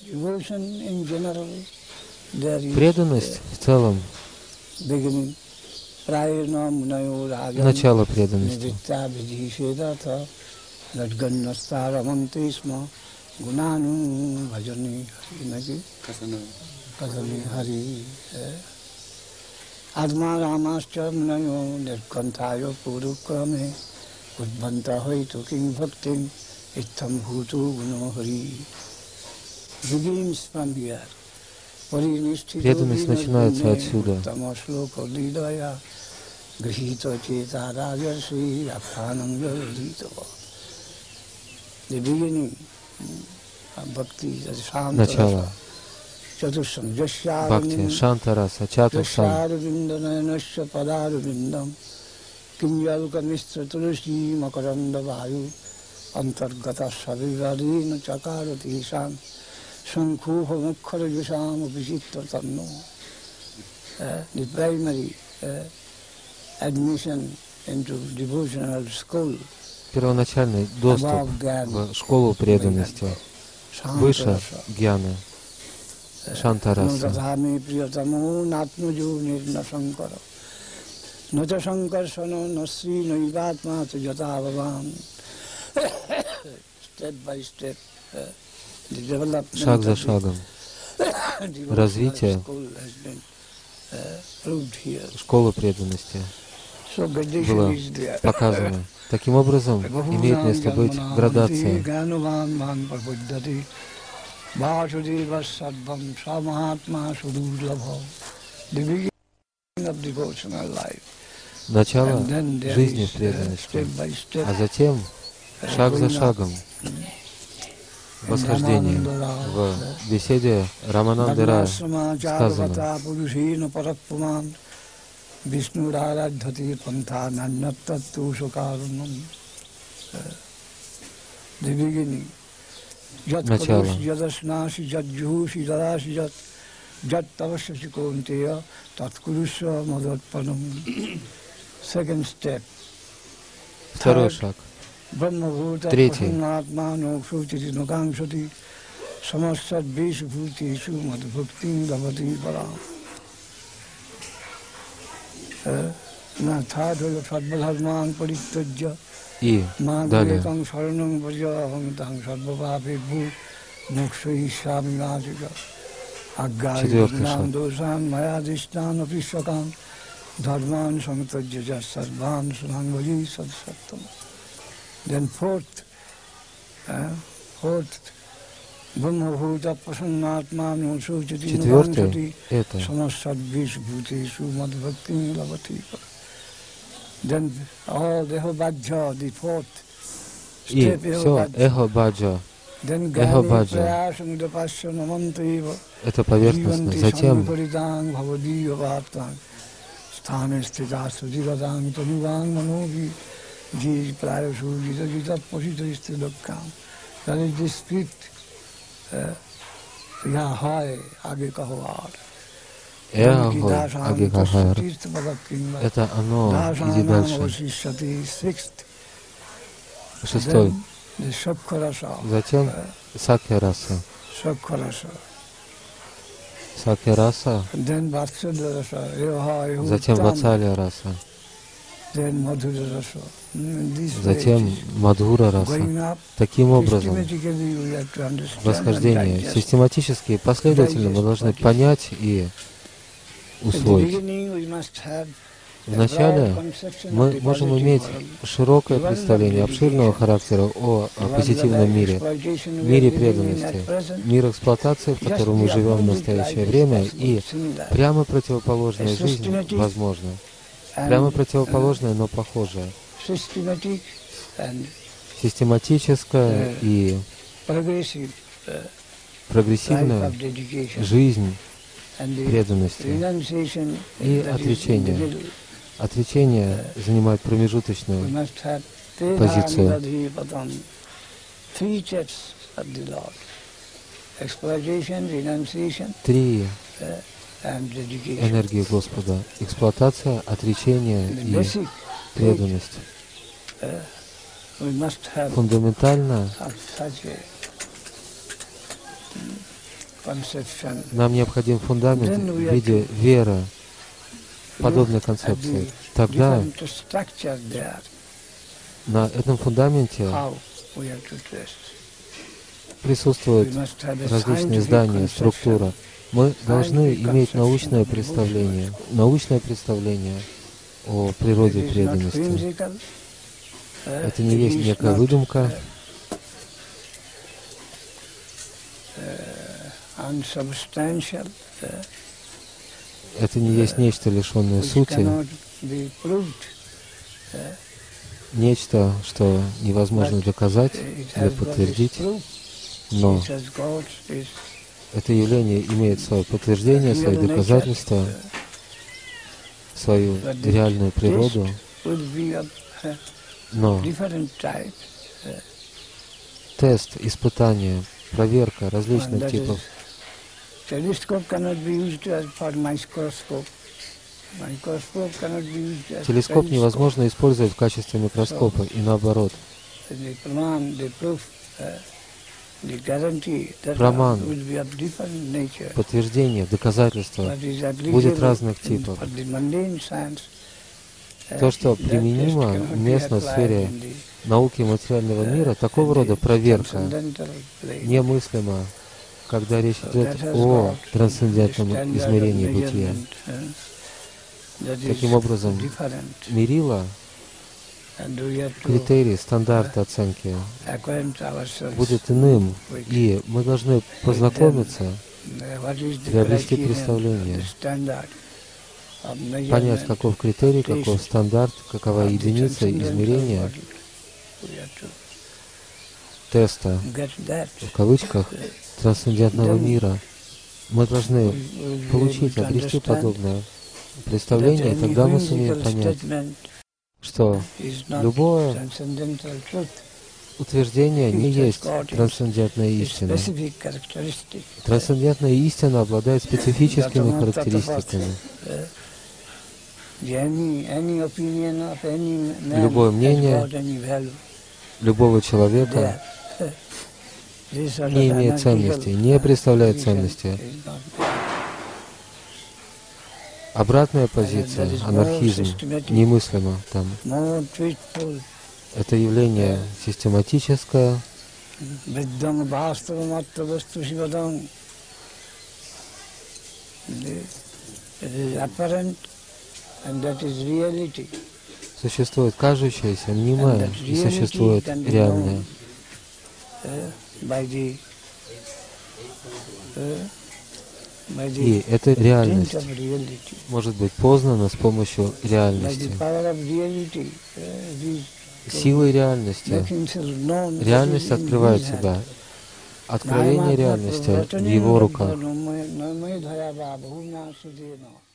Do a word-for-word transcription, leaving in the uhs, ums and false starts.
Преданность в целом, начало преданности. Adma Ramascha Munayo Nirkantayo Purukrame Udbanta to King Bhaktim Ittam Bhutu Gunohari. Begins from here. Преданность начинается отсюда. The beginning of Bhakti, Начало Бхакти, Шантараса, Чатурсан. The primary uh, admission into devotional school. Первоначальный доступ в школу преданности, выше гьяны, Шантараса. Шаг за шагом. Развитие школы преданности было показано. Таким образом, имеет место быть градация. Начало жизни в преданности, а затем, шаг за шагом, восхождение. В беседе Рамананды Рая сказано: начало. Второй шаг. Третий. И далее. Четвертый шаг. Then fourth, uh, fourth, Brahmabhuta Prasannatmanu Sujati Nugamsati Samasad Bhuteshu Madhvakti Lavati. Then all the Ehobhajja, the fourth И все, эхо-баджа, эхо-баджа, это поверхностно. Затем that is the spirit, Yahai Agikahar. Эхо, Агикахар, это оно, иди дальше. Шестой. Затем Сакья-раса. Сакья-раса. Затем Ватсалья-раса. Затем Мадхура-раса. Таким образом, восхождение систематически и последовательно мы должны понять и усвоить. Вначале мы можем иметь широкое представление обширного характера о, о позитивном мире, мире преданности, мир эксплуатации, в котором мы живем в настоящее время, и прямо противоположная жизнь возможна. Прямо противоположная, но похожая. Систематическая и прогрессивная жизнь преданности и отречение. Отречение занимает промежуточную позицию. Три энергии Господа. Эксплуатация, отречение и преданность. Фундаментально conception. Нам необходим фундамент в виде веры, подобной концепции. Тогда Different structure there, на этом фундаменте how we have to trace. присутствуют We must have a различные scientific здания, conception. структура. Мы должны Scientific иметь conception научное of представление, научное представление о природе It is not преданности. whimsical, uh, Это не it есть is некая not, выдумка, uh, unsubstantial, uh, это не есть нечто лишенное which сути, cannot be proved. Uh, нечто, что невозможно доказать it или has got its подтвердить, proof. но It has got its это явление имеет свое подтверждение, свои real доказательства, nature. свою But this реальную природу, test will be of uh, но different type. тест, испытание, проверка And различных that типов. is, telescope cannot be used as for microscope. Microscope cannot be used as Телескоп telescope. невозможно использовать в качестве микроскопа, и наоборот. The praman, the proof, uh, the guarantee that Праман, will be of different nature. подтверждение, доказательство But is будет applicable разных in- типов. for the mundane science, uh, То, что that test применимо cannot be уместно в applied сфере in the, науки материального мира, uh, такого in рода the проверка transcendental plane. немыслима, когда речь So идет that has о got трансцендентном the standard измерении of бытия. measurement, uh, that is Таким образом, different. мерила, And we have to критерий, стандарт оценки acquaint ourselves будет иным, with и мы должны познакомиться, uh, what is the приобрести criterion, представление, the standard of понять, measurement каков критерий, taste каков стандарт, какова of the единица transcendental измерения world. We have to теста, get that. в кавычках, трансцендентного мира. Мы должны We will be able получить, to обрести understand подобное that представление, и any тогда мы сумеем whimsical понять, statement что is not любое transcendental truth. утверждение не It has есть got its трансцендентная its истина. specific characteristic. Трансцендентная истина обладает специфическими That характеристиками. Uh, any, any opinion of any man Любое has мнение got any value любого человека there. This sort не of имеет anarchical ценности, не представляет position ценности. is not there. Обратная позиция, анархизм, немыслимо там. More truthful, Это явление систематическое, viddham vastavam atta vastu sivadam. It is apparent, and that is reality. существует кажущееся, мнимое, и существует реальное. Uh, by the, uh, by И the эта dint реальность of reality. может быть познана с помощью By реальности. the power of reality, uh, we Силой реальности make himself known. That реальность is in открывает his hand. себя. Откровение реальности в его руках.